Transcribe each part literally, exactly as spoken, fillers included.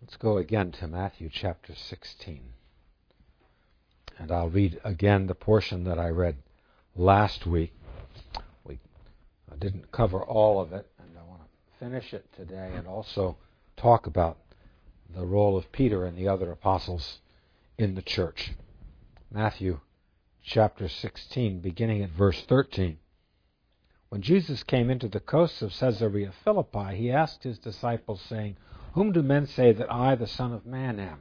Let's go again to Matthew chapter sixteen. And I'll read again the portion that I read last week. We I didn't cover all of it, and I want to finish it today and also talk about the role of Peter and the other apostles in the church. Matthew chapter sixteen, beginning at verse thirteen. When Jesus came into the coasts of Caesarea Philippi, he asked his disciples, saying, "Whom do men say that I, the Son of Man, am?"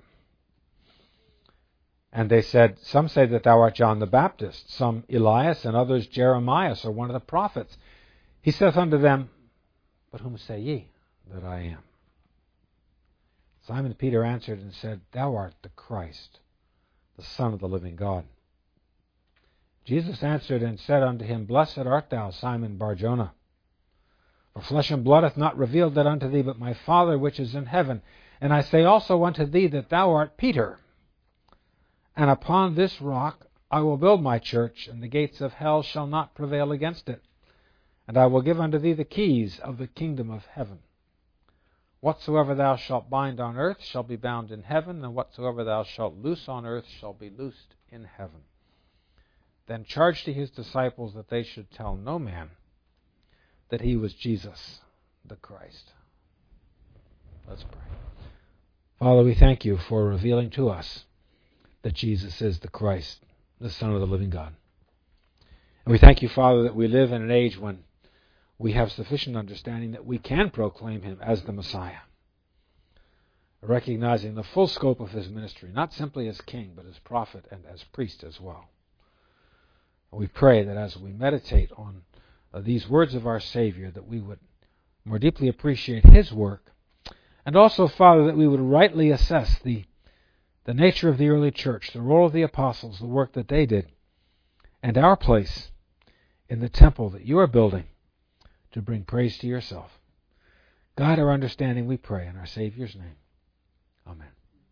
And they said, "Some say that thou art John the Baptist, some Elias, and others Jeremiah, or one of the prophets." He saith unto them, "But whom say ye that I am?" Simon Peter answered and said, "Thou art the Christ, the Son of the living God." Jesus answered and said unto him, "Blessed art thou, Simon Bar-Jonah. For flesh and blood hath not revealed that unto thee, but my Father which is in heaven. And I say also unto thee that thou art Peter, and upon this rock I will build my church, and the gates of hell shall not prevail against it. And I will give unto thee the keys of the kingdom of heaven. Whatsoever thou shalt bind on earth shall be bound in heaven, and whatsoever thou shalt loose on earth shall be loosed in heaven." Then charged he his disciples that they should tell no man that he was Jesus the Christ. Let's pray. Father, we thank you for revealing to us that Jesus is the Christ, the Son of the living God. And we thank you, Father, that we live in an age when we have sufficient understanding that we can proclaim him as the Messiah, recognizing the full scope of his ministry, not simply as king, but as prophet and as priest as well. And we pray that as we meditate on uh, these words of our Savior, that we would more deeply appreciate his work, and also, Father, that we would rightly assess the, the nature of the early church, the role of the apostles, the work that they did, and our place in the temple that you are building to bring praise to yourself. Guide our understanding, we pray, in our Savior's name. Amen.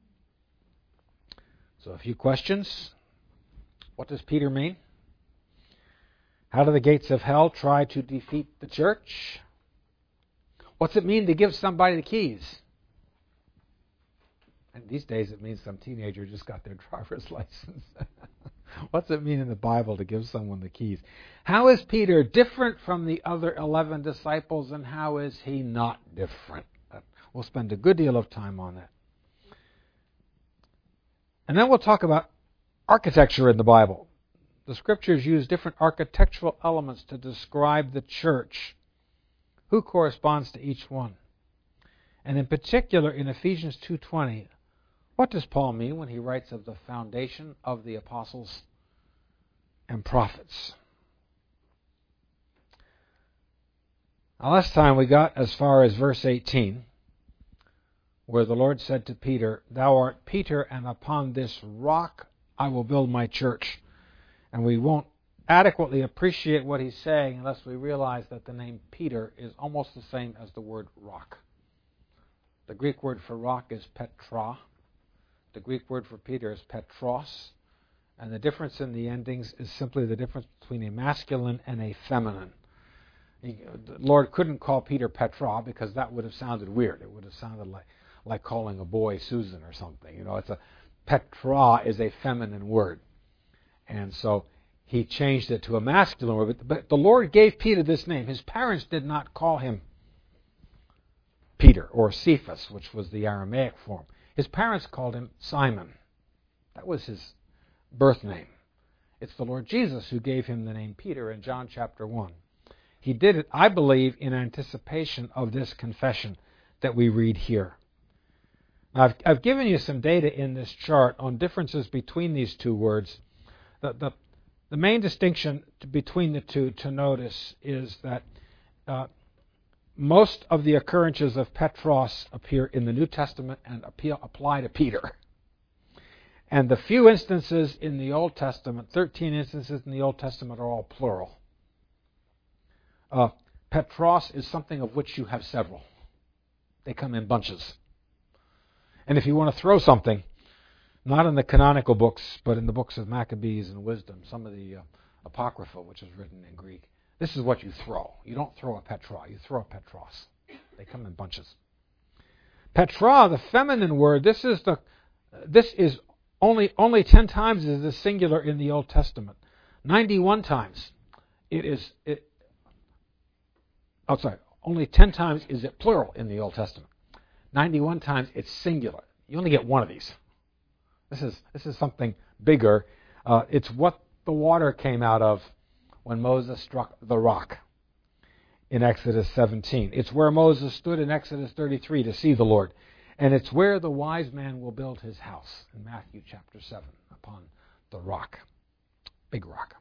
So a few questions. What does Peter mean? How do the gates of hell try to defeat the church? What's it mean to give somebody the keys? And these days it means some teenager just got their driver's license. What's it mean in the Bible to give someone the keys? How is Peter different from the other eleven disciples, and how is he not different? We'll spend a good deal of time on that. And then we'll talk about architecture in the Bible. The Scriptures use different architectural elements to describe the church. Who corresponds to each one? And in particular, in Ephesians two twenty, what does Paul mean when he writes of the foundation of the apostles and prophets? Now, last time we got as far as verse eighteen, where the Lord said to Peter, "Thou art Peter, and upon this rock I will build my church." And we won't adequately appreciate what he's saying unless we realize that the name Peter is almost the same as the word rock. The Greek word for rock is Petra. The Greek word for Peter is Petros. And the difference in the endings is simply the difference between a masculine and a feminine. He, the Lord couldn't call Peter Petra because that would have sounded weird. It would have sounded like, like calling a boy Susan or something. You know, it's a Petra is a feminine word. And so he changed it to a masculine word. But, but the Lord gave Peter this name. His parents did not call him Peter or Cephas, which was the Aramaic form. His parents called him Simon. That was his birth name. It's the Lord Jesus who gave him the name Peter in John chapter one. He did it, I believe, in anticipation of this confession that we read here. Now, I've, I've given you some data in this chart on differences between these two words. The, the, the main distinction to, between the two to notice is that uh, most of the occurrences of Petros appear in the New Testament and appeal, apply to Peter. And the few instances in the Old Testament, thirteen instances in the Old Testament, are all plural. Uh, Petros is something of which you have several. They come in bunches. And if you want to throw something, not in the canonical books, but in the books of Maccabees and Wisdom, some of the uh, Apocrypha, which is written in Greek, this is what you throw. You don't throw a Petra, you throw a Petros. They come in bunches. Petra, the feminine word, this is the this is only only ten times is the singular in the Old Testament. Ninety-one times it is it. Oh, sorry. Only ten times is it plural in the Old Testament. Ninety-one times it's singular. You only get one of these. This is this is something bigger. Uh, it's what the water came out of when Moses struck the rock in Exodus seventeen. It's where Moses stood in Exodus thirty-three to see the Lord. And it's where the wise man will build his house in Matthew chapter seven, upon the rock. Big rock.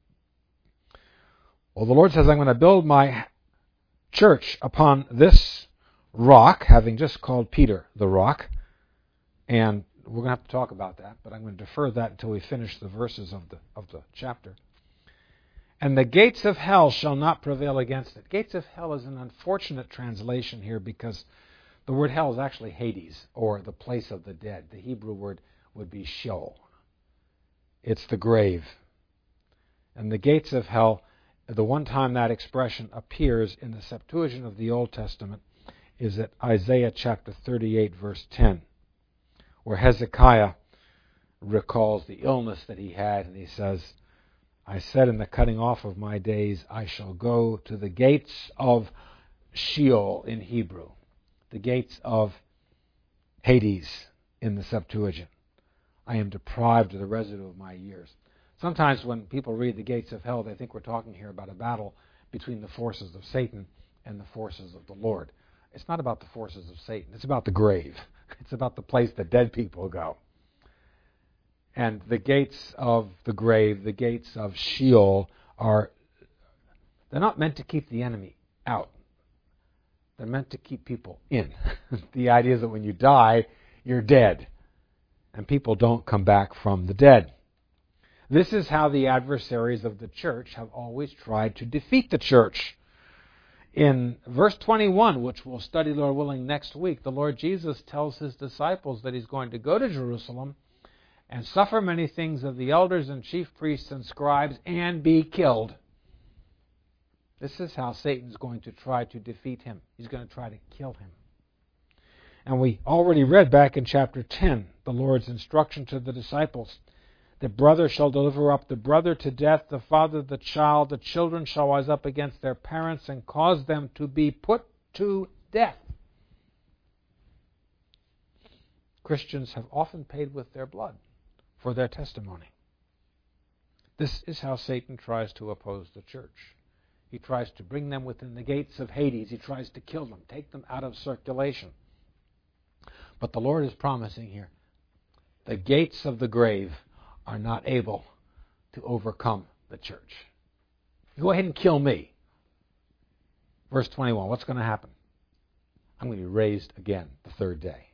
Well, the Lord says, I'm going to build my church upon this rock, having just called Peter the rock. And we're going to have to talk about that, but I'm going to defer that until we finish the verses of the of the chapter. And the gates of hell shall not prevail against it. Gates of hell is an unfortunate translation here because the word hell is actually Hades, or the place of the dead. The Hebrew word would be Sheol. It's the grave. And the gates of hell, the one time that expression appears in the Septuagint of the Old Testament is at Isaiah chapter thirty-eight, verse ten, where Hezekiah recalls the illness that he had, and he says, I said in the cutting off of my days, I shall go to the gates of Sheol in Hebrew, the gates of Hades in the Septuagint. I am deprived of the residue of my years. Sometimes when people read the gates of hell, they think we're talking here about a battle between the forces of Satan and the forces of the Lord. It's not about the forces of Satan. It's about the grave. It's about the place that dead people go. And the gates of the grave, the gates of Sheol, are, they're not meant to keep the enemy out. They're meant to keep people in. The idea is that when you die, you're dead. And people don't come back from the dead. This is how the adversaries of the church have always tried to defeat the church. In verse twenty-one, which we'll study, Lord willing, next week, the Lord Jesus tells his disciples that he's going to go to Jerusalem and suffer many things of the elders and chief priests and scribes and be killed. This is how Satan's going to try to defeat him. He's going to try to kill him. And we already read back in chapter ten the Lord's instruction to the disciples. The brother shall deliver up the brother to death, the father the child, the children shall rise up against their parents and cause them to be put to death. Christians have often paid with their blood for their testimony. This is how Satan tries to oppose the church. He tries to bring them within the gates of Hades. He tries to kill them, take them out of circulation. But the Lord is promising here, the gates of the grave are not able to overcome the church. You go ahead and kill me. Verse twenty-one, what's going to happen? I'm going to be raised again the third day.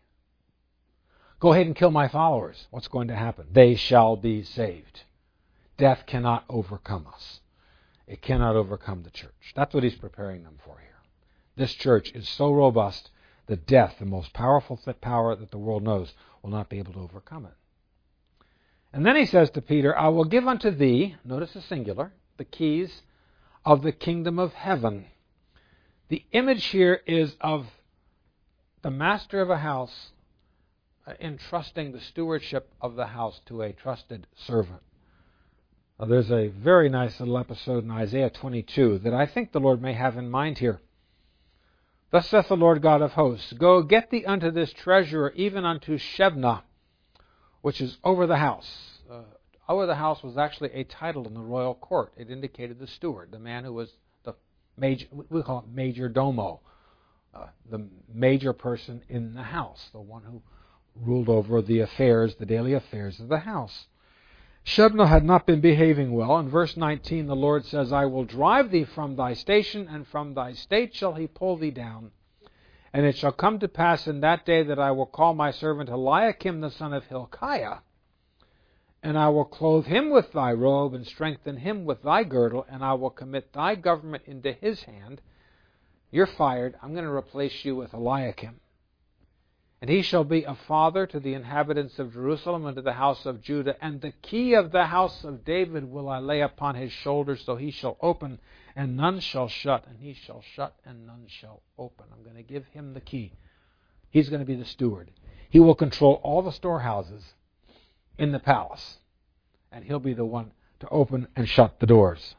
Go ahead and kill my followers. What's going to happen? They shall be saved. Death cannot overcome us. It cannot overcome the church. That's what he's preparing them for here. This church is so robust that death, the most powerful power that the world knows, will not be able to overcome it. And then he says to Peter, I will give unto thee, notice the singular, the keys of the kingdom of heaven. The image here is of the master of a house entrusting the stewardship of the house to a trusted servant. Now, there's a very nice little episode in Isaiah twenty-two that I think the Lord may have in mind here. Thus saith the Lord God of hosts, Go get thee unto this treasurer, even unto Shebna, which is over the house. Uh, over the house was actually a title in the royal court. It indicated the steward, the man who was the major, we call it major domo, uh, the major person in the house, the one who ruled over the affairs, the daily affairs of the house. Shebna had not been behaving well. In verse nineteen, the Lord says, I will drive thee from thy station, and from thy state shall he pull thee down. And it shall come to pass in that day that I will call my servant Eliakim the son of Hilkiah, and I will clothe him with thy robe, and strengthen him with thy girdle, and I will commit thy government into his hand. You're fired. I'm going to replace you with Eliakim. And he shall be a father to the inhabitants of Jerusalem and to the house of Judah. And the key of the house of David will I lay upon his shoulders, so he shall open, and none shall shut, and he shall shut, and none shall open. I'm going to give him the key He's going to be the steward. He will control all the storehouses in the palace, and he'll be the one to open and shut the doors.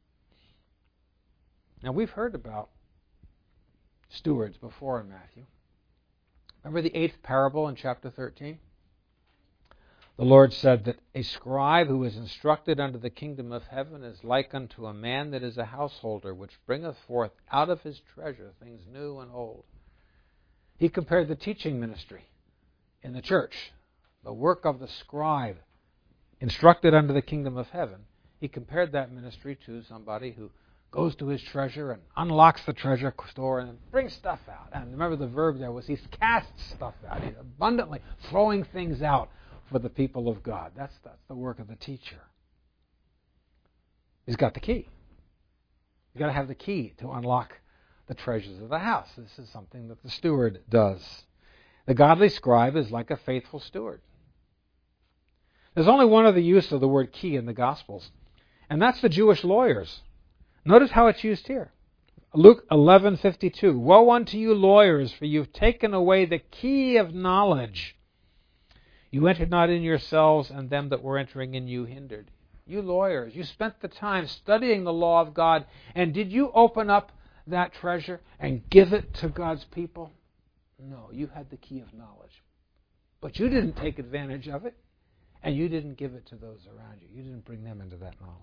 Now, we've heard about stewards before in Matthew. Remember the eighth parable in chapter thirteen? The Lord said that a scribe who is instructed unto the kingdom of heaven is like unto a man that is a householder, which bringeth forth out of his treasure things new and old. He compared the teaching ministry in the church, the work of the scribe instructed unto the kingdom of heaven. He compared that ministry to somebody who goes to his treasure and unlocks the treasure store and brings stuff out. And remember the verb there was he casts stuff out. He's abundantly throwing things out for the people of God. That's, that's the work of the teacher. He's got the key. You've got to have the key to unlock the treasures of the house. This is something that the steward does. The godly scribe is like a faithful steward. There's only one other use of the word key in the Gospels, and that's the Jewish lawyers. Notice how it's used here. Luke eleven fifty-two. Woe unto you lawyers, for you've taken away the key of knowledge. You entered not in yourselves, and them that were entering in you hindered. You lawyers, you spent the time studying the law of God, and did you open up that treasure and give it to God's people? No, you had the key of knowledge. But you didn't take advantage of it, and you didn't give it to those around you. You didn't bring them into that knowledge.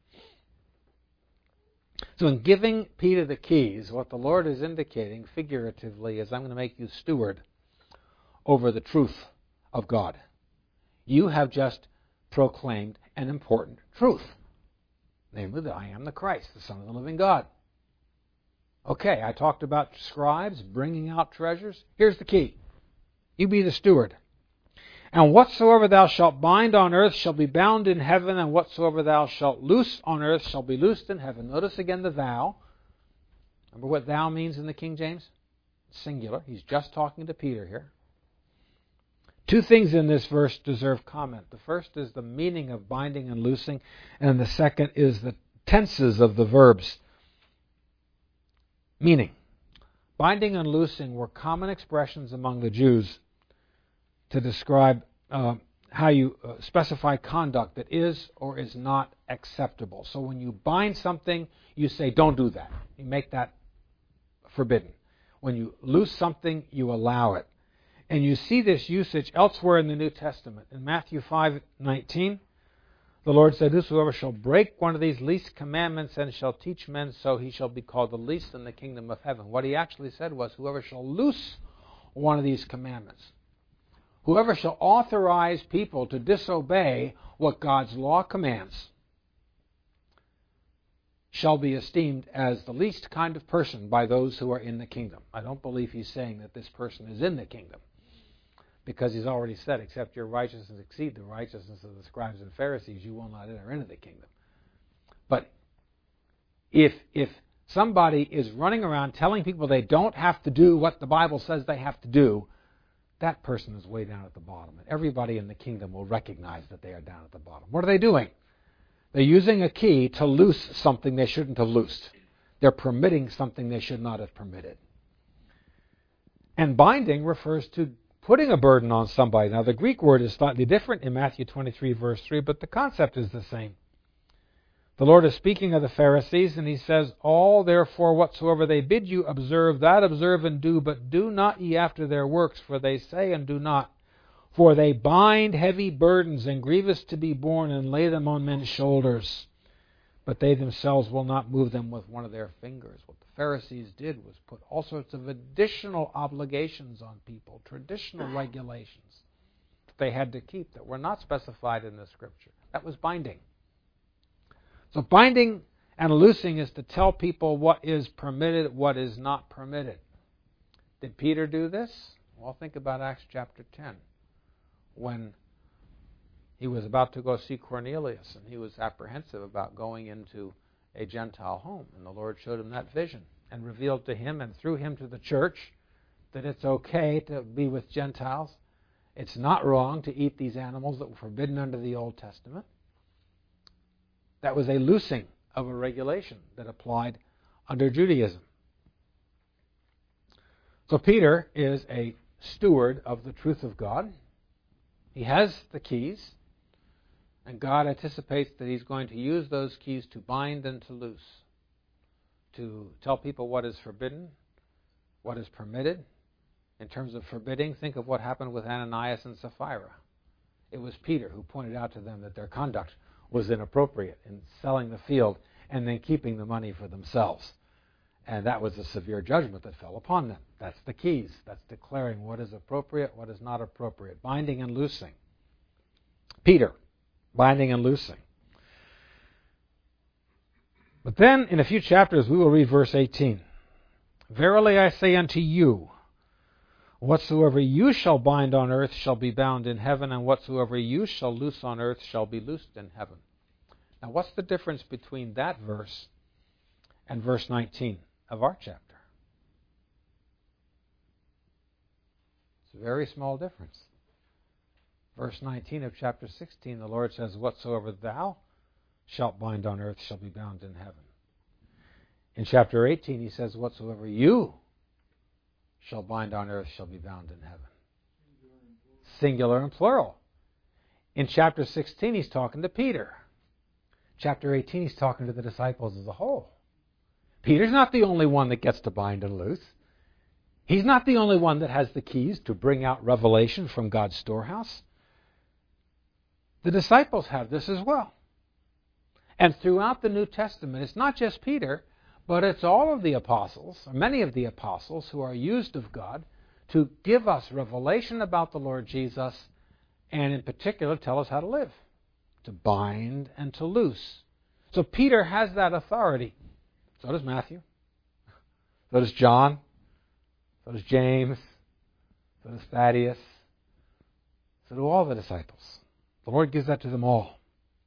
So in giving Peter the keys, what the Lord is indicating figuratively is I'm going to make you steward over the truth of God. You have just proclaimed an important truth, namely that I am the Christ, the Son of the living God. Okay, I talked about scribes bringing out treasures. Here's the key. You be the steward. And whatsoever thou shalt bind on earth shall be bound in heaven, and whatsoever thou shalt loose on earth shall be loosed in heaven. Notice again the thou. Remember what thou means in the King James? Singular. He's just talking to Peter here. Two things in this verse deserve comment. The first is the meaning of binding and loosing, and the second is the tenses of the verbs. Meaning, binding and loosing were common expressions among the Jews to describe uh, how you uh, specify conduct that is or is not acceptable. So when you bind something, you say, don't do that. You make that forbidden. When you loose something, you allow it. And you see this usage elsewhere in the New Testament. In Matthew five nineteen, the Lord said, whosoever shall break one of these least commandments and shall teach men so, he shall be called the least in the kingdom of heaven. What he actually said was, whoever shall loose one of these commandments, whoever shall authorize people to disobey what God's law commands, shall be esteemed as the least kind of person by those who are in the kingdom. I don't believe he's saying that this person is in the kingdom, because he's already said, except your righteousness exceed the righteousness of the scribes and Pharisees, you will not enter into the kingdom. But if if somebody is running around telling people they don't have to do what the Bible says they have to do, that person is way down at the bottom. And everybody in the kingdom will recognize that they are down at the bottom. What are they doing? They're using a key to loose something they shouldn't have loosed. They're permitting something they should not have permitted. And binding refers to putting a burden on somebody. Now, the Greek word is slightly different in Matthew twenty-three, verse three, but the concept is the same. The Lord is speaking of the Pharisees, and he says, all therefore whatsoever they bid you observe, that observe and do, but do not ye after their works, for they say and do not. For they bind heavy burdens and grievous to be borne, and lay them on men's shoulders, but they themselves will not move them with one of their fingers. What the Pharisees did was put all sorts of additional obligations on people, traditional regulations that they had to keep that were not specified in the Scripture. That was binding. So binding and loosing is to tell people what is permitted, what is not permitted. Did Peter do this? Well, think about Acts chapter ten, when he was about to go see Cornelius, and he was apprehensive about going into a Gentile home. And the Lord showed him that vision and revealed to him and through him to the church that it's okay to be with Gentiles. It's not wrong to eat these animals that were forbidden under the Old Testament. That was a loosing of a regulation that applied under Judaism. So Peter is a steward of the truth of God. He has the keys, and God anticipates that he's going to use those keys to bind and to loose, to tell people what is forbidden, what is permitted. In terms of forbidding, think of what happened with Ananias and Sapphira. It was Peter who pointed out to them that their conduct was inappropriate in selling the field and then keeping the money for themselves. And that was a severe judgment that fell upon them. That's the keys. That's declaring what is appropriate, what is not appropriate. Binding and loosing. Peter, binding and loosing. But then, in a few chapters, we will read verse eighteen. Verily I say unto you, whatsoever you shall bind on earth shall be bound in heaven, and whatsoever you shall loose on earth shall be loosed in heaven. Now, what's the difference between that verse and verse nineteen of our chapter? It's a very small difference. Verse nineteen of chapter sixteen, the Lord says, whatsoever thou shalt bind on earth shall be bound in heaven. In chapter eighteen, he says, whatsoever you shall bind on earth shall be bound in heaven. Singular and plural. In chapter sixteen, he's talking to Peter. Chapter eighteen, he's talking to the disciples as a whole. Peter's not the only one that gets to bind and loose. He's not the only one that has the keys to bring out revelation from God's storehouse. The disciples have this as well. And throughout the New Testament, it's not just Peter, but it's all of the apostles, or many of the apostles, who are used of God to give us revelation about the Lord Jesus, and in particular tell us how to live, to bind and to loose. So Peter has that authority. So does Matthew. So does John. So does James. So does Thaddeus. So do all the disciples. The Lord gives that to them all.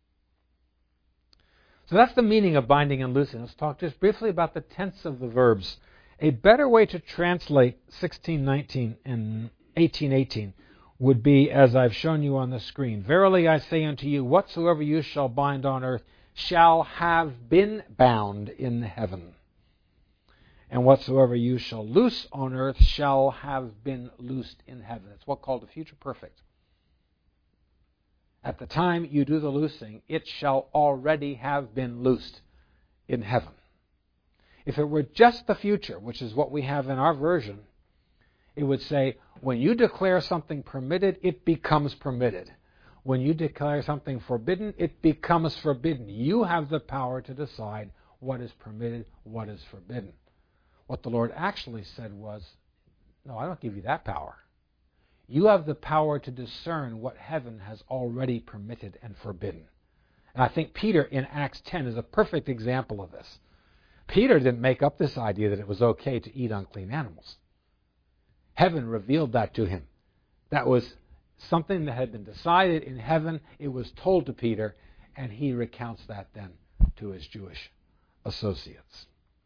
So that's the meaning of binding and loosing. Let's talk just briefly about the tense of the verbs. A better way to translate sixteen nineteen and eighteen eighteen would be as I've shown you on the screen. Verily I say unto you, whatsoever you shall bind on earth shall have been bound in heaven. And whatsoever you shall loose on earth shall have been loosed in heaven. It's what's called the future perfect. At the time you do the loosing, it shall already have been loosed in heaven. If it were just the future, which is what we have in our version, it would say, when you declare something permitted, it becomes permitted. When you declare something forbidden, it becomes forbidden. You have the power to decide what is permitted, what is forbidden. What the Lord actually said was, no, I don't give you that power. You have the power to discern what heaven has already permitted and forbidden. And I think Peter in Acts ten is a perfect example of this. Peter didn't make up this idea that it was okay to eat unclean animals. Heaven revealed that to him. That was something that had been decided in heaven. It was told to Peter, and he recounts that then to his Jewish associates.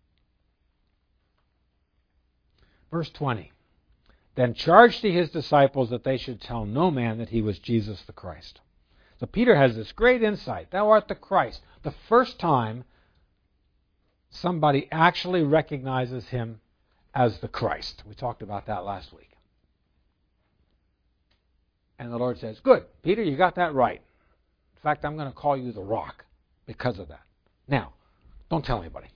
Verse twenty. Then charged he his disciples that they should tell no man that he was Jesus the Christ. So Peter has this great insight. Thou art the Christ. The first time somebody actually recognizes him as the Christ. We talked about that last week. And the Lord says, good, Peter, you got that right. In fact, I'm going to call you the Rock because of that. Now, don't tell anybody.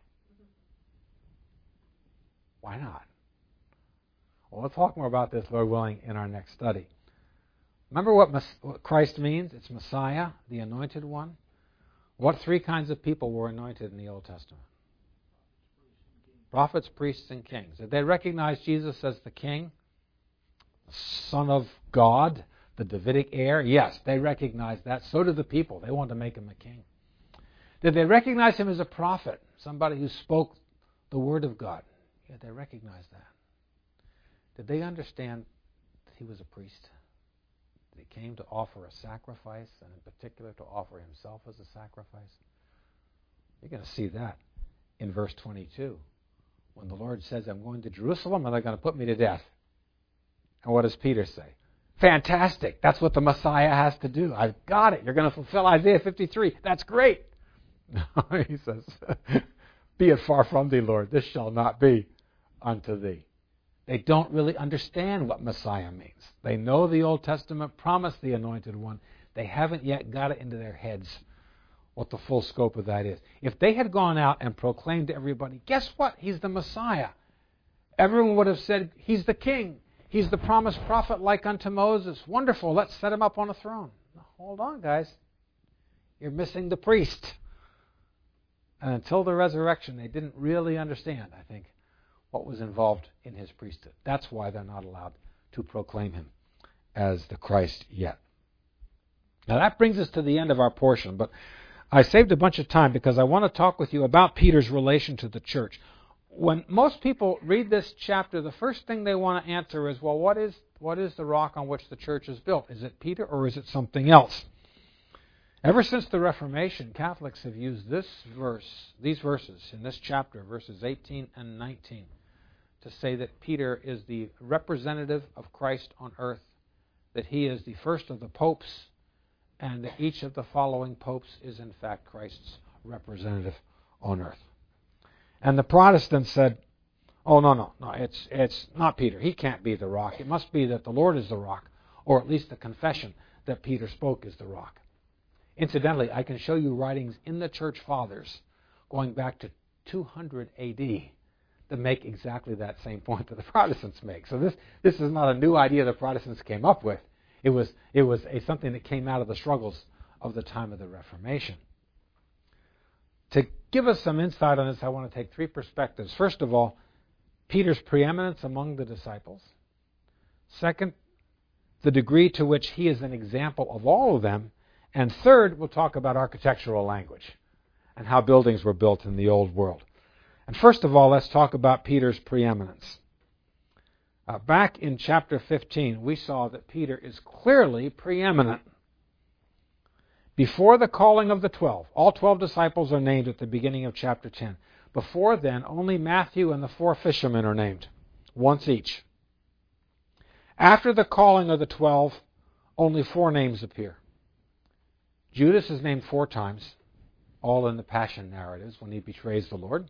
Why not? Well, we'll talk more about this, Lord willing, in our next study. Remember what, Mes- what Christ means? It's Messiah, the Anointed One. What three kinds of people were anointed in the Old Testament? Prophets, priests, and kings. Did they recognize Jesus as the King? Son of God, the Davidic heir? Yes, they recognized that. So did the people. They wanted to make him a king. Did they recognize him as a prophet? Somebody who spoke the word of God? Yeah, they recognized that. Did they understand that he was a priest? That he came to offer a sacrifice, and in particular to offer himself as a sacrifice? You're going to see that in verse twenty-two. When the Lord says, I'm going to Jerusalem and they're going to put me to death. And what does Peter say? Fantastic. That's what the Messiah has to do. I've got it. You're going to fulfill Isaiah fifty-three. That's great. He says, be it far from thee, Lord. This shall not be unto thee. They don't really understand what Messiah means. They know the Old Testament promised the Anointed One. They haven't yet got it into their heads what the full scope of that is. If they had gone out and proclaimed to everybody, guess what? He's the Messiah. Everyone would have said, he's the king. He's the promised prophet like unto Moses. Wonderful, let's set him up on a throne. Hold on, guys. You're missing the priest. And until the resurrection, they didn't really understand, I think, what was involved in his priesthood. That's why they're not allowed to proclaim him as the Christ yet. Now that brings us to the end of our portion, but I saved a bunch of time because I want to talk with you about Peter's relation to the church. When most people read this chapter, the first thing they want to answer is, well, what is what is the rock on which the church is built? Is it Peter or is it something else? Ever since the Reformation, Catholics have used this verse, these verses in this chapter, verses eighteen and nineteen, to say that Peter is the representative of Christ on earth, that he is the first of the popes, and that each of the following popes is in fact Christ's representative on earth. And the Protestants said, oh, no, no, no, it's it's not Peter. He can't be the rock. It must be that the Lord is the rock, or at least the confession that Peter spoke is the rock. Incidentally, I can show you writings in the Church Fathers going back to two hundred A D that make exactly that same point that the Protestants make. So this this is not a new idea the Protestants came up with. It was it was a, something that came out of the struggles of the time of the Reformation. To give us some insight on this, I want to take three perspectives. First of all, Peter's preeminence among the disciples. Second, the degree to which he is an example of all of them. And third, we'll talk about architectural language and how buildings were built in the old world. And first of all, let's talk about Peter's preeminence. Uh, back in chapter fifteen, we saw that Peter is clearly preeminent. Before the calling of the twelve, all twelve disciples are named at the beginning of chapter ten. Before then, only Matthew and the four fishermen are named, once each. After the calling of the twelve, only four names appear. Judas is named four times, all in the Passion narratives when he betrays the Lord.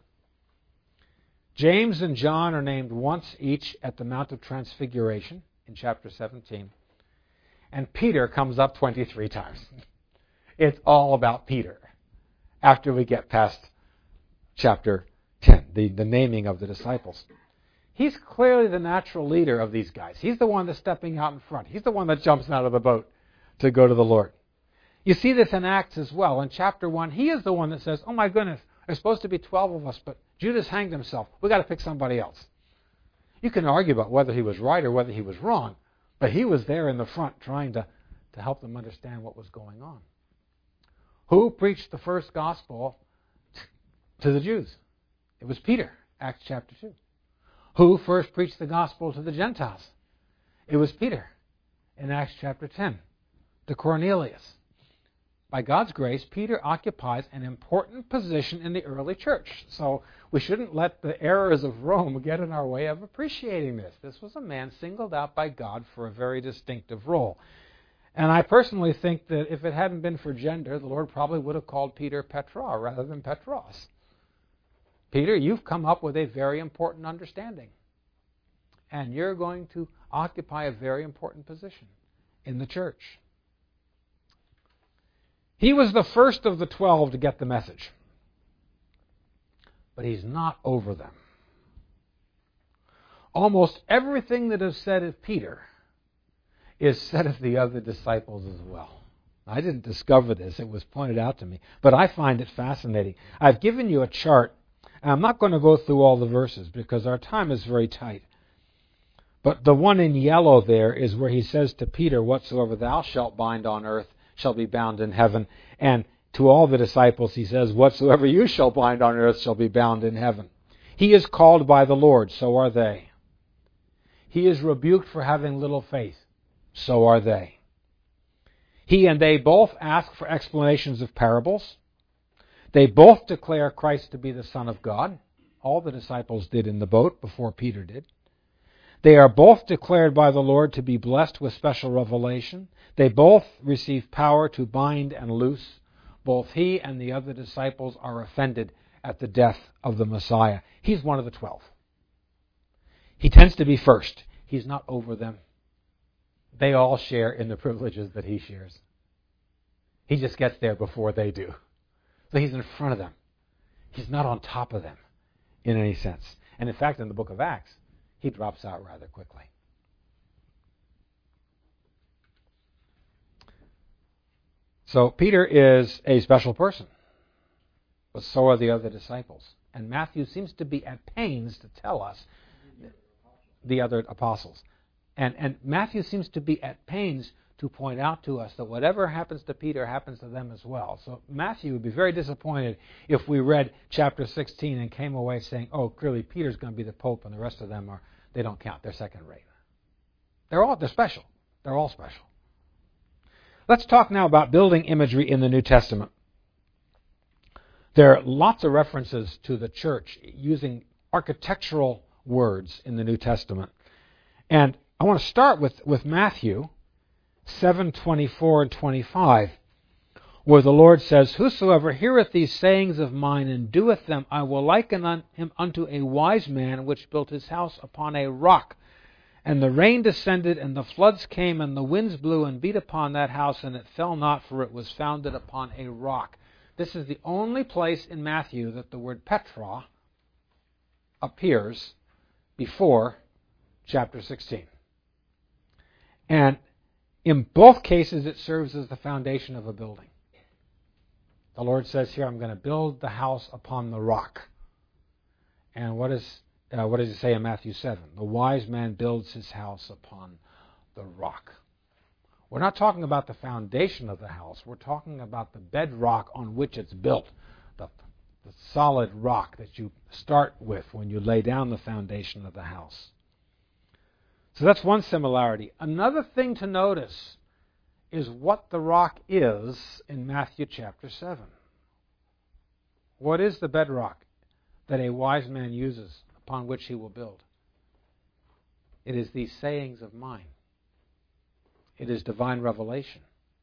James and John are named once each at the Mount of Transfiguration in chapter seventeen. And Peter comes up twenty-three times. It's all about Peter after we get past chapter ten, the, the naming of the disciples. He's clearly the natural leader of these guys. He's the one that's stepping out in front. He's the one that jumps out of the boat to go to the Lord. You see this in Acts as well. In chapter one, he is the one that says, oh my goodness, there's supposed to be twelve of us, but Judas hanged himself. We've got to pick somebody else. You can argue about whether he was right or whether he was wrong, but he was there in the front trying to, to help them understand what was going on. Who preached the first gospel to the Jews? It was Peter, Acts chapter two. Who first preached the gospel to the Gentiles? It was Peter in Acts chapter ten, to Cornelius. By God's grace, Peter occupies an important position in the early church. So we shouldn't let the errors of Rome get in our way of appreciating this. This was a man singled out by God for a very distinctive role. And I personally think that if it hadn't been for gender, the Lord probably would have called Peter Petra rather than Petros. Peter, you've come up with a very important understanding. And you're going to occupy a very important position in the church. He was the first of the twelve to get the message. But he's not over them. Almost everything that is said of Peter is said of the other disciples as well. I didn't discover this. It was pointed out to me. But I find it fascinating. I've given you a chart. And I'm not going to go through all the verses because our time is very tight. But the one in yellow there is where he says to Peter, whatsoever thou shalt bind on earth shall be bound in heaven. And to all the disciples he says, whatsoever you shall bind on earth shall be bound in heaven. He is called by the Lord, so are they. He is rebuked for having little faith, so are they. He and they both ask for explanations of parables. They both declare Christ to be the Son of God. All the disciples did in the boat before Peter did. They are both declared by the Lord to be blessed with special revelation. They both receive power to bind and loose. Both he and the other disciples are offended at the death of the Messiah. He's one of the twelve. He tends to be first. He's not over them. They all share in the privileges that he shares. He just gets there before they do. So he's in front of them. He's not on top of them in any sense. And in fact, in the book of Acts, he drops out rather quickly. So Peter is a special person, but so are the other disciples. And Matthew seems to be at pains to tell us the other apostles. And, and Matthew seems to be at pains to point out to us that whatever happens to Peter happens to them as well. So Matthew would be very disappointed if we read chapter sixteen and came away saying, oh, clearly Peter's going to be the Pope and the rest of them are, they don't count, they're second rate. They're all, they're special. They're all special. Let's talk now about building imagery in the New Testament. There are lots of references to the church using architectural words in the New Testament. And I want to start with, with Matthew seven twenty-four and twenty-five, where the Lord says, whosoever heareth these sayings of mine and doeth them, I will liken un- him unto a wise man which built his house upon a rock. And the rain descended, and the floods came, and the winds blew and beat upon that house, and it fell not, for it was founded upon a rock. This is the only place in Matthew that the word Petra appears before chapter sixteen. And in both cases, it serves as the foundation of a building. The Lord says here, I'm going to build the house upon the rock. And what is uh, what does it say in Matthew seven? The wise man builds his house upon the rock. We're not talking about the foundation of the house. We're talking about the bedrock on which it's built, the, the solid rock that you start with when you lay down the foundation of the house. So that's one similarity. Another thing to notice is what the rock is in Matthew chapter seven. What is the bedrock that a wise man uses upon which he will build? It is these sayings of mine. It is divine revelation.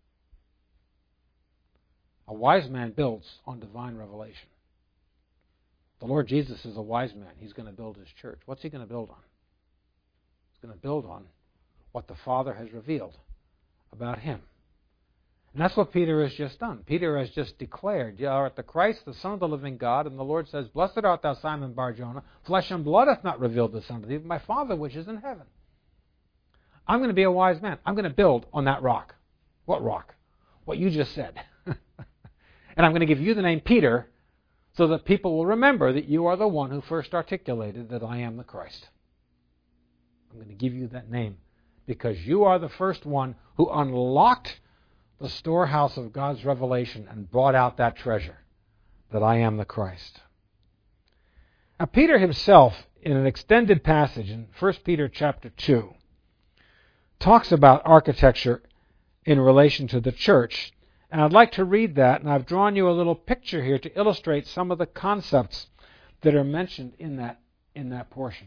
A wise man builds on divine revelation. The Lord Jesus is a wise man. He's going to build his church. What's he going to build on? Going to build on what the Father has revealed about him. And that's what Peter has just done. Peter has just declared, "You art the Christ, the Son of the living God," and the Lord says, "Blessed art thou, Simon Bar-Jonah, flesh and blood hath not revealed this unto thee, but my Father which is in heaven." I'm going to be a wise man. I'm going to build on that rock. What rock? What you just said. And I'm going to give you the name Peter so that people will remember that you are the one who first articulated that I am the Christ. I'm going to give you that name because you are the first one who unlocked the storehouse of God's revelation and brought out that treasure, that I am the Christ. Now, Peter himself, in an extended passage in First Peter chapter two, talks about architecture in relation to the church. And I'd like to read that, and I've drawn you a little picture here to illustrate some of the concepts that are mentioned in that, in that portion.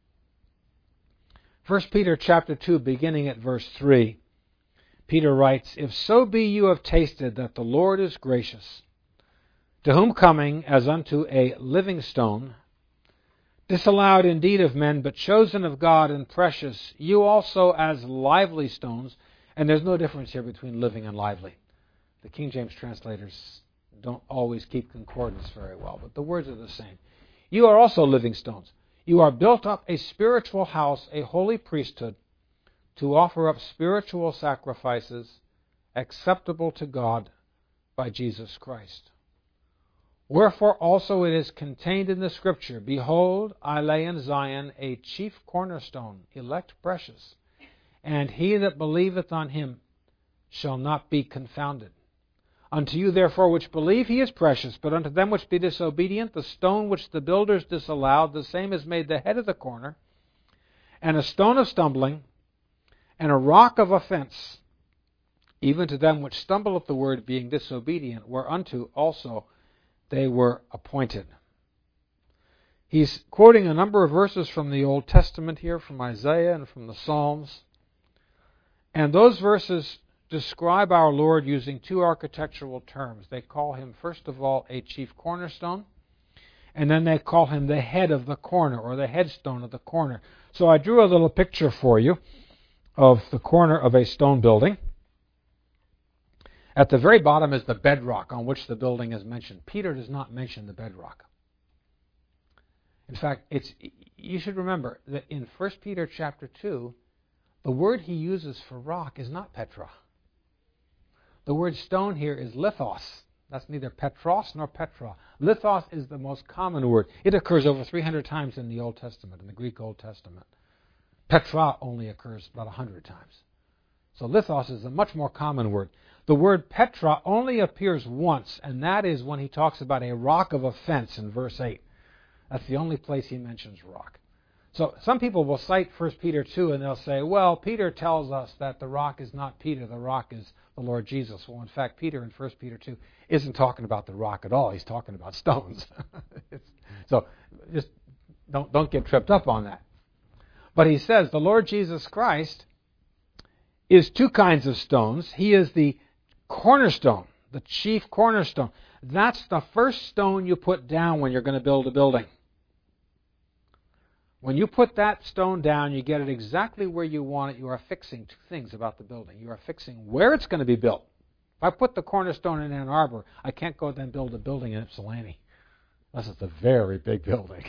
First Peter chapter two, beginning at verse three, Peter writes, "If so be you have tasted that the Lord is gracious, to whom coming as unto a living stone, disallowed indeed of men, but chosen of God and precious, you also as lively stones," and there's no difference here between living and lively. The King James translators don't always keep concordance very well, but the words are the same. "You are also living stones. You are built up a spiritual house, a holy priesthood, to offer up spiritual sacrifices acceptable to God by Jesus Christ. Wherefore also it is contained in the Scripture, Behold, I lay in Zion a chief cornerstone, elect precious, and he that believeth on him shall not be confounded. Unto you therefore which believe he is precious, but unto them which be disobedient, the stone which the builders disallowed, the same is made the head of the corner, and a stone of stumbling, and a rock of offense, even to them which stumble at the word, being disobedient, whereunto also they were appointed." He's quoting a number of verses from the Old Testament here, from Isaiah and from the Psalms. And those verses describe our Lord using two architectural terms. They call him, first of all, a chief cornerstone, And then they call him the head of the corner, or the headstone of the corner. So I drew a little picture for you of the corner of a stone building. At the very bottom is the bedrock on which the building is mentioned. Peter does not mention the bedrock. In fact, it's you should remember that in First Peter chapter two, the word he uses for rock is not Petra. The word stone here is lithos. That's neither Petros nor Petra. Lithos is the most common word. It occurs over three hundred times in the Old Testament, in the Greek Old Testament. Petra only occurs about one hundred times. So lithos is a much more common word. The word Petra only appears once, and that is when he talks about a rock of offense in verse eight. That's the only place he mentions rock. So some people will cite First Peter two and they'll say, well, Peter tells us that the rock is not Peter, the rock is the Lord Jesus. Well, in fact, Peter in First Peter two isn't talking about the rock at all. He's talking about stones. it's, so just don't, don't get tripped up on that. But he says the Lord Jesus Christ is two kinds of stones. He is the cornerstone, the chief cornerstone. That's the first stone you put down when you're going to build a building. When you put that stone down, you get it exactly where you want it. You are fixing two things about the building. You are fixing where it's going to be built. If I put the cornerstone in Ann Arbor, I can't go then build a building in Ypsilanti. This is a very big building.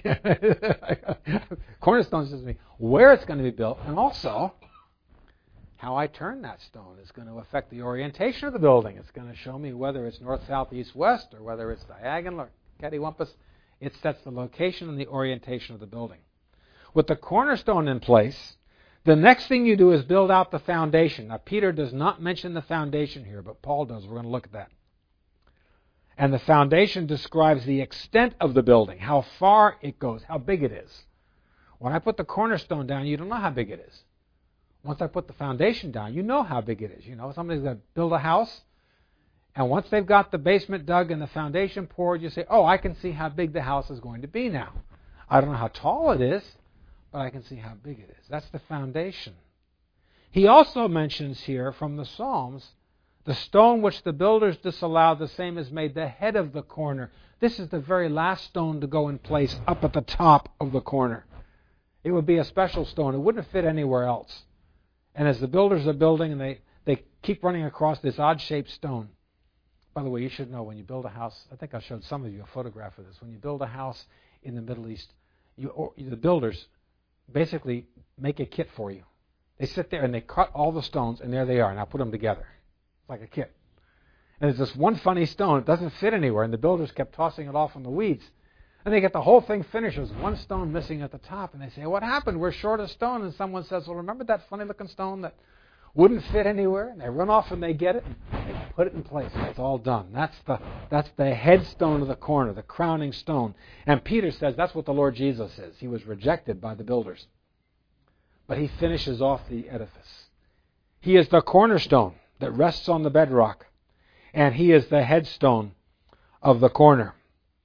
Cornerstone says to me where it's going to be built, and also how I turn that stone is going to affect the orientation of the building. It's going to show me whether it's north, south, east, west, or whether it's diagonal or cattywampus. It sets the location and the orientation of the building. With the cornerstone in place, the next thing you do is build out the foundation. Now, Peter does not mention the foundation here, but Paul does. We're going to look at that. And the foundation describes the extent of the building, how far it goes, how big it is. When I put the cornerstone down, you don't know how big it is. Once I put the foundation down, you know how big it is. You know, somebody's going to build a house, and once they've got the basement dug and the foundation poured, you say, oh, I can see how big the house is going to be now. I don't know how tall it is, but I can see how big it is. That's the foundation. He also mentions here from the Psalms, the stone which the builders disallowed, the same is made the head of the corner. This is the very last stone to go in place up at the top of the corner. It would be a special stone. It wouldn't fit anywhere else. And as the builders are building, and they, they keep running across this odd-shaped stone. By the way, you should know when you build a house, I think I showed some of you a photograph of this. When you build a house in the Middle East, you, or, the builders basically make a kit for you. They sit there and they cut all the stones, and there they are. Now put them together. It's like a kit. And there's this one funny stone. It doesn't fit anywhere, and the builders kept tossing it off in the weeds. And they get the whole thing finished. There's one stone missing at the top, and they say, what happened? We're short a stone. And someone says, well, remember that funny-looking stone that wouldn't fit anywhere? And they run off and they get it, and they put it in place. It's all done. That's the, that's the headstone of the corner, the crowning stone. And Peter says that's what the Lord Jesus is. He was rejected by the builders. But he finishes off the edifice. He is the cornerstone that rests on the bedrock, and he is the headstone of the corner.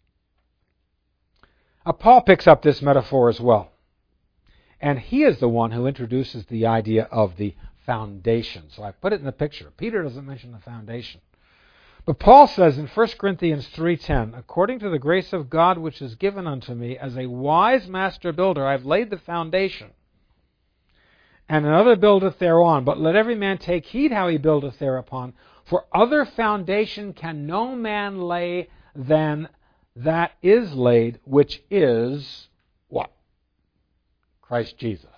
Now, Paul picks up this metaphor as well. And he is the one who introduces the idea of the foundation. So I put it in the picture. Peter doesn't mention the foundation. But Paul says in First Corinthians three ten, according to the grace of God which is given unto me, as a wise master builder, I have laid the foundation, and another buildeth thereon. But let every man take heed how he buildeth thereupon. For other foundation can no man lay than that is laid, which is what? Christ Jesus.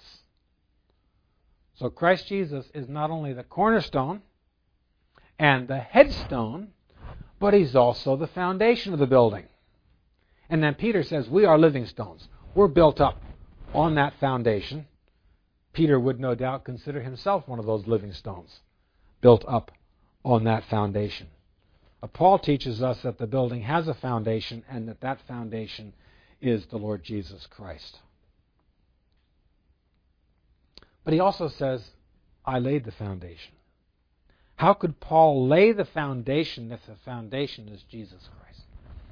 So Christ Jesus is not only the cornerstone and the headstone, but he's also the foundation of the building. And then Peter says, we are living stones. We're built up on that foundation. Peter would no doubt consider himself one of those living stones, built up on that foundation. But Paul teaches us that the building has a foundation, and that that foundation is the Lord Jesus Christ. But he also says, I laid the foundation. How could Paul lay the foundation if the foundation is Jesus Christ?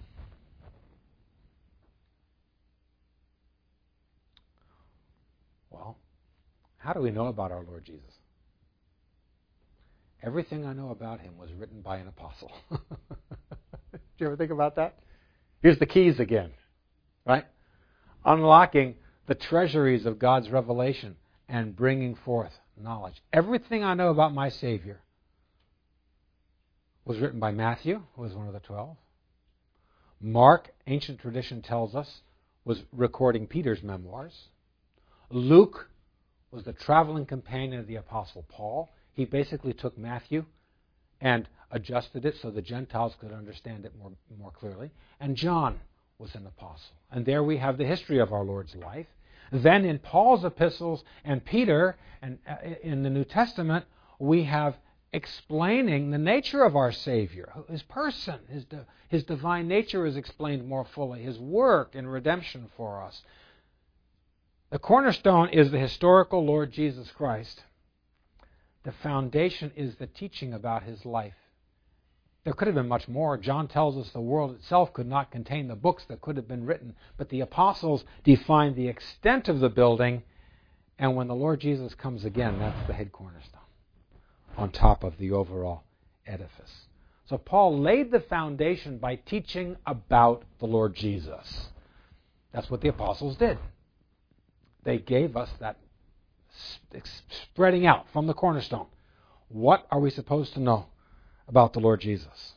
Well, how do we know about our Lord Jesus? Everything I know about him was written by an apostle. Did you ever think about that? Here's the keys again. right? Unlocking the treasuries of God's revelation and bringing forth knowledge. Everything I know about my Savior was written by Matthew, who was one of the twelve. Mark, ancient tradition tells us, was recording Peter's memoirs. Luke was the traveling companion of the Apostle Paul. He basically took Matthew and adjusted it so the Gentiles could understand it more, more clearly. And John was an apostle. And there we have the history of our Lord's life. Then in Paul's epistles and Peter and in the New Testament, we have explaining the nature of our Savior, his person, his, his divine nature is explained more fully, his work in redemption for us. The cornerstone is the historical Lord Jesus Christ. The foundation is the teaching about his life. There could have been much more. John tells us the world itself could not contain the books that could have been written, but the apostles defined the extent of the building, and when the Lord Jesus comes again, that's the head cornerstone on top of the overall edifice. So Paul laid the foundation by teaching about the Lord Jesus. That's what the apostles did. They gave us that spreading out from the cornerstone. What are we supposed to know about the Lord Jesus?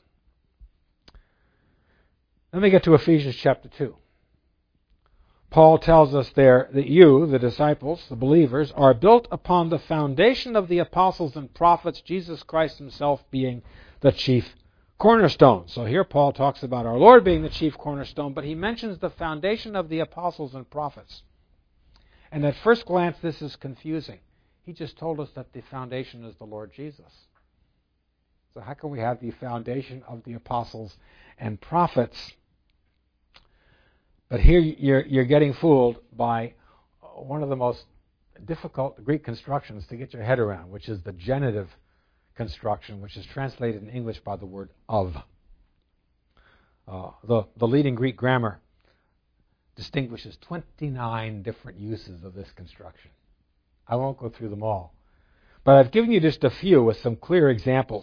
Let me get to Ephesians chapter two. Paul tells us there that you, the disciples, the believers, are built upon the foundation of the apostles and prophets, Jesus Christ himself being the chief cornerstone. So here Paul talks about our Lord being the chief cornerstone, but he mentions the foundation of the apostles and prophets. And at first glance, this is confusing. He just told us that the foundation is the Lord Jesus. So how can we have the foundation of the apostles and prophets? But here you're, you're getting fooled by one of the most difficult Greek constructions to get your head around, which is the genitive construction, which is translated in English by the word of. Uh, the, the leading Greek grammar distinguishes twenty-nine different uses of this construction. I won't go through them all, but I've given you just a few with some clear examples.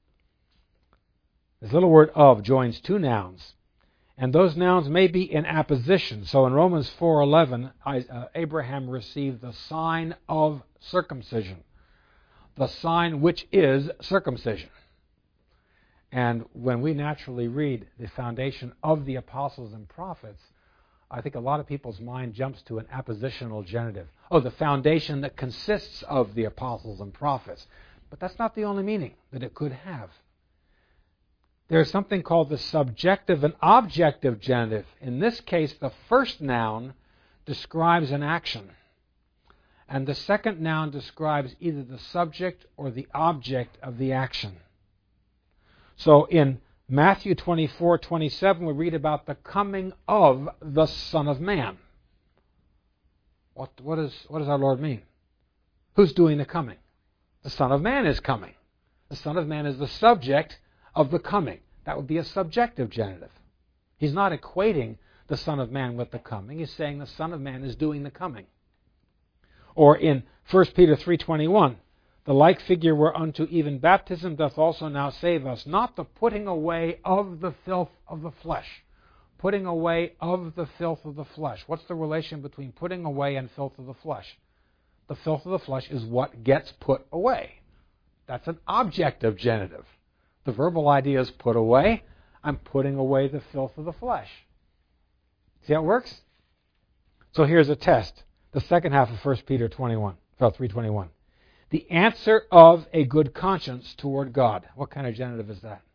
This little word of joins two nouns, and those nouns may be in apposition. So in Romans four eleven, uh, Abraham received the sign of circumcision, the sign which is circumcision. And when we naturally read the foundation of the apostles and prophets, I think a lot of people's mind jumps to an appositional genitive. Oh, the foundation that consists of the apostles and prophets. But that's not the only meaning that it could have. There's something called the subjective and objective genitive. In this case, the first noun describes an action, and the second noun describes either the subject or the object of the action. So in Matthew twenty-four twenty-seven, we read about the coming of the Son of Man. What, what, is, what does our Lord mean? Who's doing the coming? The Son of Man is coming. The Son of Man is the subject of the coming. That would be a subjective genitive. He's not equating the Son of Man with the coming. He's saying the Son of Man is doing the coming. Or in First Peter three twenty-one, the like figure whereunto even baptism doth also now save us, not the putting away of the filth of the flesh. Putting away of the filth of the flesh. What's the relation between putting away and filth of the flesh? The filth of the flesh is what gets put away. That's an objective genitive. The verbal idea is put away. I'm putting away the filth of the flesh. See how it works? So here's a test. The second half of First Peter twenty-one, three twenty-one. The answer of a good conscience toward God. What kind of genitive is that?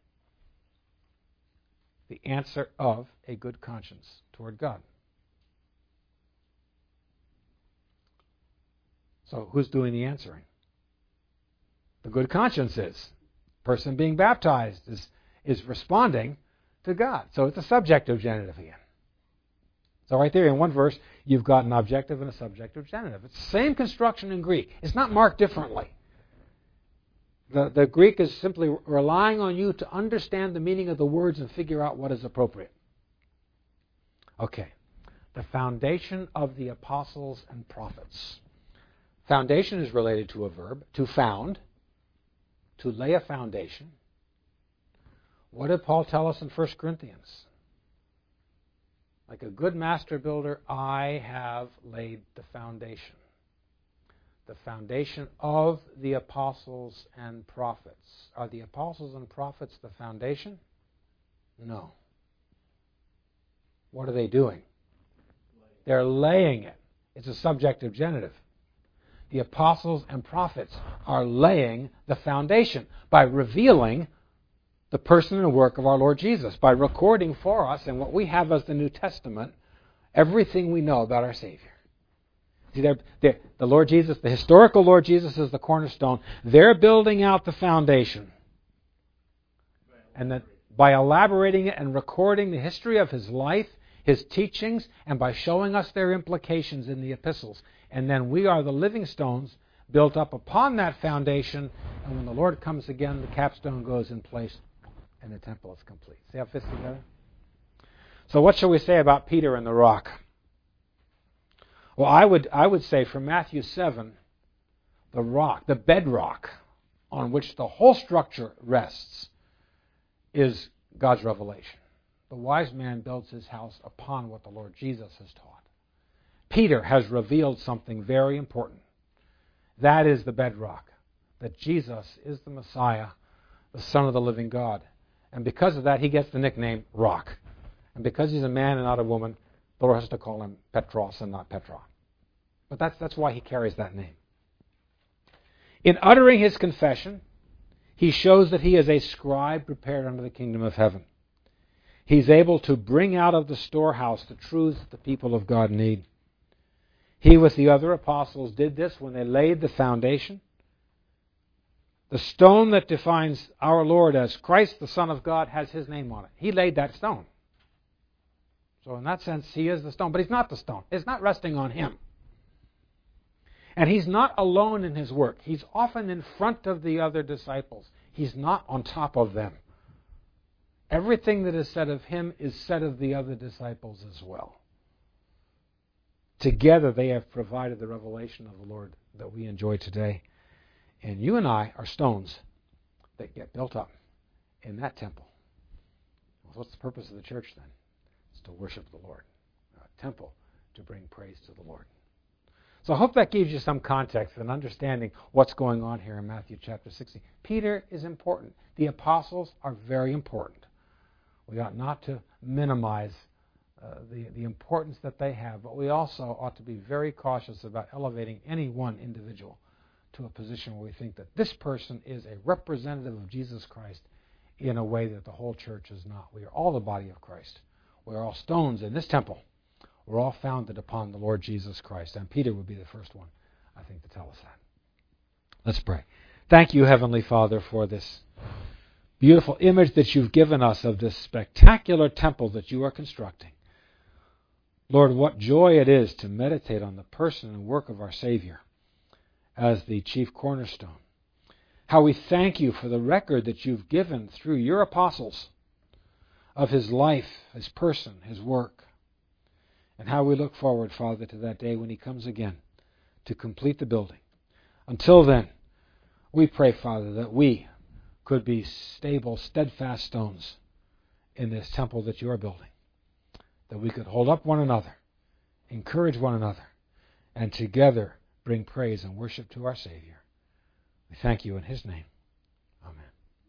The answer of a good conscience toward God. So who's doing the answering? The good conscience is. Person being baptized is, is responding to God. So it's a subjective genitive again. So right there in one verse, you've got an objective and a subjective genitive. It's the same construction in Greek. It's not marked differently. The, the Greek is simply relying on you to understand the meaning of the words and figure out what is appropriate. Okay. The foundation of the apostles and prophets. Foundation is related to a verb, to found, to lay a foundation. What did Paul tell us in First Corinthians? Like a good master builder, I have laid the foundation. The foundation of the apostles and prophets. Are the apostles and prophets the foundation? No. What are they doing? They're laying it. It's a subjective genitive. The apostles and prophets are laying the foundation by revealing the person and work of our Lord Jesus, by recording for us in what we have as the New Testament everything we know about our Savior. See, they're, they're, the Lord Jesus, the historical Lord Jesus is the cornerstone. They're building out the foundation. And that by elaborating it and recording the history of His life, His teachings, and by showing us their implications in the epistles. And then we are the living stones built up upon that foundation, and when the Lord comes again, the capstone goes in place, and the temple is complete. See how it fits together? So what shall we say about Peter and the rock? Well, I would I would say from Matthew seven, the rock, the bedrock on which the whole structure rests is God's revelation. The wise man builds his house upon what the Lord Jesus has taught. Peter has revealed something very important. That is the bedrock, that Jesus is the Messiah, the Son of the living God. And because of that, he gets the nickname Rock. And because he's a man and not a woman, the Lord has to call him Petros and not Petra. But that's, that's why he carries that name. In uttering his confession, he shows that he is a scribe prepared unto the kingdom of heaven. He's able to bring out of the storehouse the truths the people of God need. He, with the other apostles, did this when they laid the foundation. The stone that defines our Lord as Christ, the Son of God, has His name on it. He laid that stone. So in that sense, He is the stone. But He's not the stone. It's not resting on Him. And He's not alone in His work. He's often in front of the other disciples. He's not on top of them. Everything that is said of Him is said of the other disciples as well. Together they have provided the revelation of the Lord that we enjoy today. And you and I are stones that get built up in that temple. Well, what's the purpose of the church then? It's to worship the Lord. A temple to bring praise to the Lord. So I hope that gives you some context and understanding what's going on here in Matthew chapter sixteen. Peter is important. The apostles are very important. We ought not to minimize uh, the, the importance that they have, but we also ought to be very cautious about elevating any one individual to a position where we think that this person is a representative of Jesus Christ in a way that the whole church is not. We are all the body of Christ. We are all stones in this temple. We're all founded upon the Lord Jesus Christ. And Peter would be the first one, I think, to tell us that. Let's pray. Thank you, Heavenly Father, for this beautiful image that you've given us of this spectacular temple that you are constructing. Lord, what joy it is to meditate on the person and work of our Savior as the chief cornerstone. How we thank you for the record that you've given through your apostles of His life, His person, His work. And how we look forward, Father, to that day when He comes again to complete the building. Until then, we pray, Father, that we could be stable, steadfast stones in this temple that you are building. That we could hold up one another, encourage one another, and together bring praise and worship to our Savior. We thank you in His name. Amen.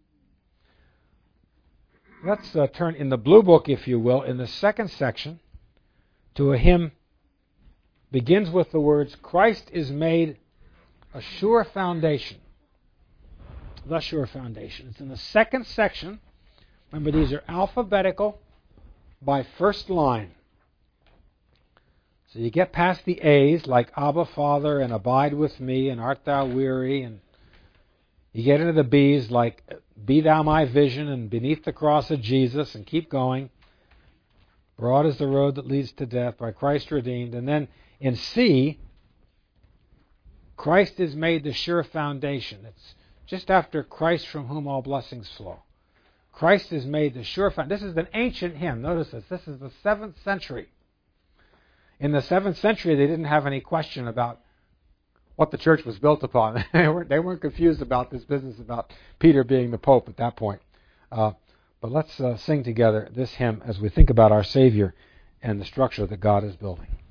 Let's uh, turn in the blue book, if you will, in the second section to a hymn. Begins with the words, Christ is made a sure foundation. The sure foundation. It's in the second section. Remember, these are alphabetical by first line. So you get past the A's, like Abba, Father, and Abide with me, and Art thou weary, and you get into the B's, like Be thou my vision, and Beneath the cross of Jesus, and keep going. Broad is the road that leads to death, by Christ redeemed. And then in C, Christ is made the sure foundation. It's just after Christ, from whom all blessings flow. Christ is made the sure foundation. This is an ancient hymn. Notice this. This is the seventh century. In the seventh century, they didn't have any question about what the church was built upon. they, weren't, they weren't confused about this business about Peter being the Pope at that point. Uh, but let's uh, sing together this hymn as we think about our Savior and the structure that God is building.